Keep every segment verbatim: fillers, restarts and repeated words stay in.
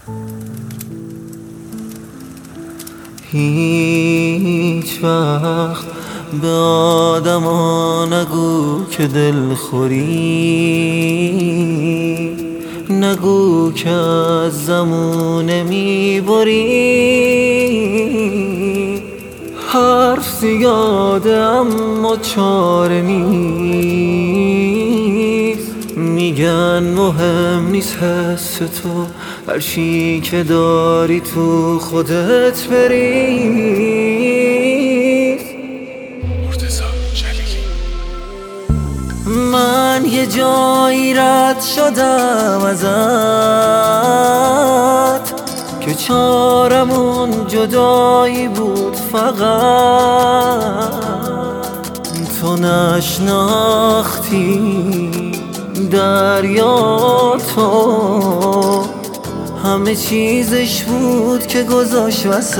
هیچ وقت به آدما نگو که دلخوری، نگو که از زمونه میبری. حرف زیاده اما چاره نیست، میگن مهم نیست حس تو، هر چی که داری تو خودت بریز. مرتضی جلیلی. من یه جایی رد شدم ازت که چارمون جدایی بود، فقط تو نشناختی دریا، تو همه چیزش بود که گذاشت وسط.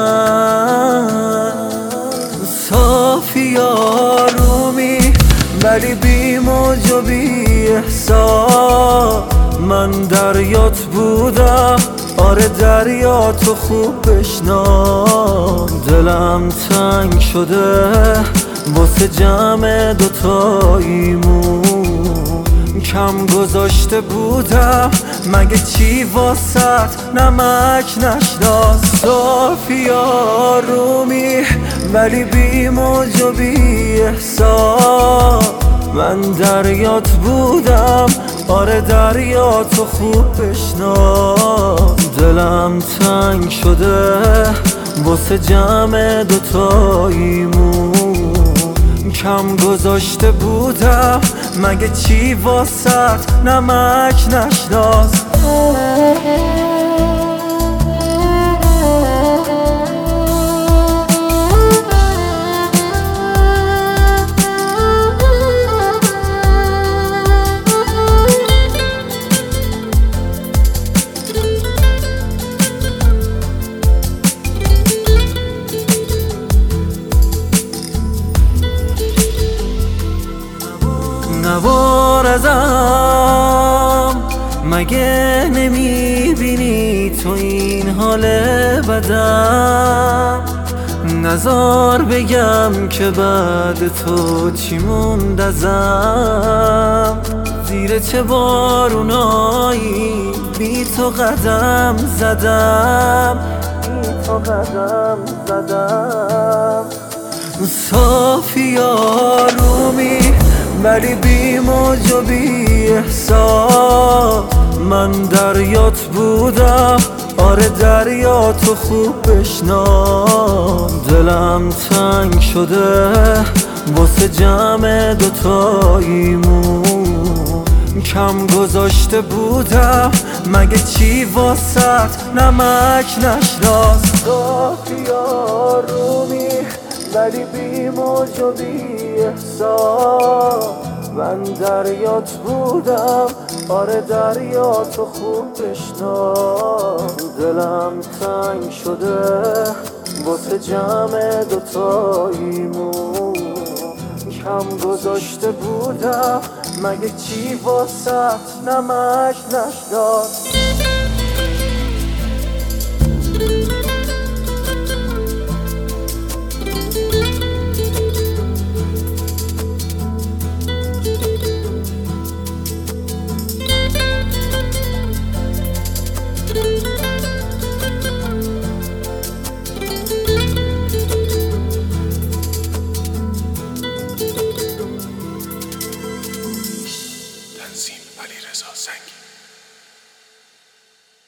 صافی آرومی ولی بی موج و بی احساس، من دریات بودم، آره دریا تو خوب بشناس. دلم تنگ شده واسه جمع دوتاییمون، کم گذاشته بودم مگه چی واسط نمک نشناس. صافی آرومی ولی بی موج و بی احساس، من دریات بودم، آره دریا تو خوب بشناس. دلم تنگ شده واسه جمع دوتاییمون، کم گذاشته بودم مگه چی واسط نمک نشناس. نوار ازم مگه نمیبینی تو این حال بدم، نزار بگم که بعد تو چی موند ازم. زیر چه بارونایی بی تو قدم زدم، بی تو قدم زدم. صافی آرومی ولی بی موج و بی احساس، من دریات بودم، آره دریا تو خوب بشناس. دلم تنگ شده واسه جمع دوتاییمون، کم گذاشته بودم مگه چی واسط نمک نشناس. صافی آرومی ولی بی موج و بی احساس، من دریات بودم، آره دریا تو خوب بشناس. دلم تنگ شده واسه جمع دوتاییمون، کم گذاشته بودم مگه چی واسط نمک نشناس. تنظیم علیرضا زنگی.